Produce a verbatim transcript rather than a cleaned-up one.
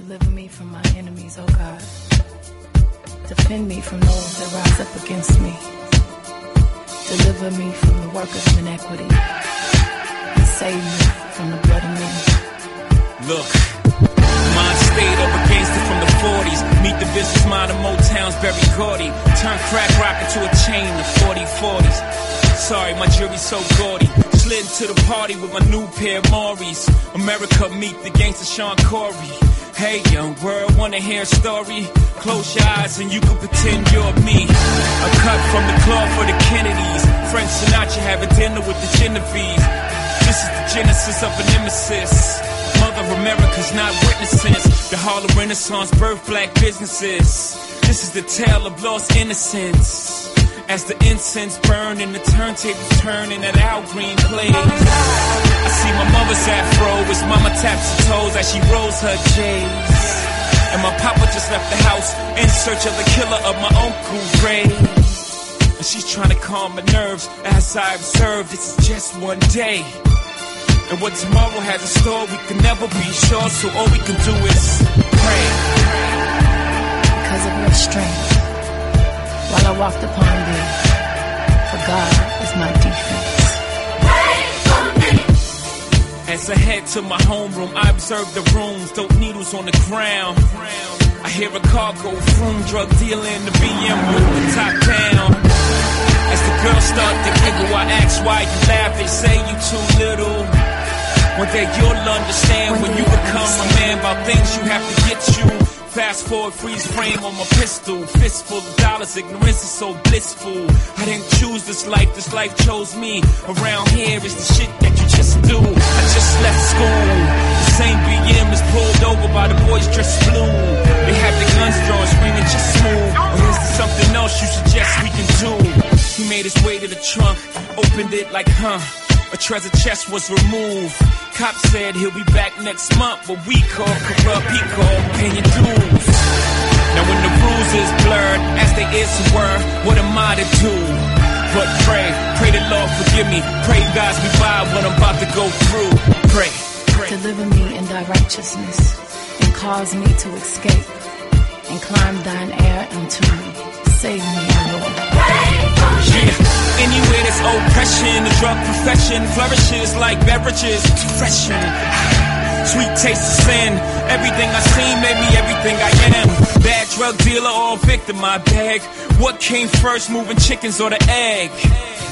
Deliver me from my enemies, oh God. Defend me from those that rise up against me. Deliver me from the workers of inequity. And save me from the blood of men. Look, mind stayed up against it from the forties. Meet the business mind of Motown's Berry Gordy. Turn crack rock into a chain of forty forties. Sorry, my jury's so gaudy. Slid into the party with my new pair of Maury's. America meet the gangster Sean Corey. Hey, young world, wanna hear a story? Close your eyes and you can pretend you're me. A cut from the cloth for the Kennedys. Frank Sinatra having dinner with the Genovese. This is the genesis of a nemesis. Mother America's not witnesses. The Harlem Renaissance birth black businesses. This is the tale of lost innocence. As the incense burn and the turntables turn and that Al Green plays. I see my mother's afro as mama taps her toes as she rolls her J's. And my papa just left the house in search of the killer of my Uncle Ray. And she's trying to calm my nerves as I observe this is just one day. And what tomorrow has in store we can never be sure, so all we can do is pray. Because of your strength, while I walked upon thee, for God is my defense. Pray for me. As I head to my homeroom, I observe the rooms, dope needles on the ground. I hear a car go vroom, drug dealer in the B M with the top down. As the girls start to giggle, I ask why you laugh, they say you too little. One day you'll understand when you become a man about things you have to get you. Fast forward, freeze frame on my pistol. Fistful of dollars, ignorance is so blissful. I didn't choose this life, this life chose me. Around here is the shit that you just do. I just left school. The same B M is pulled over by the boys dressed blue. They have their guns drawn, screaming just smooth. Or is there something else you suggest we can do? He made his way to the trunk, opened it like, huh. A treasure chest was removed. Cop said he'll be back next month, but we call corrupt, he called paying dues. Now when the rules is blurred, as they is and were, what am I to do? But pray, pray the Lord forgive me. Pray guides me by what I'm about to go through. Pray, pray. Deliver me in thy righteousness, and cause me to escape, and climb thine air unto me. Save me, O Lord. Yeah. Anywhere there's oppression, the drug profession flourishes like beverages to freshen. Sweet taste of sin, everything I seen made me everything I am. Bad drug dealer or victim, my bag. What came first, moving chickens or the egg?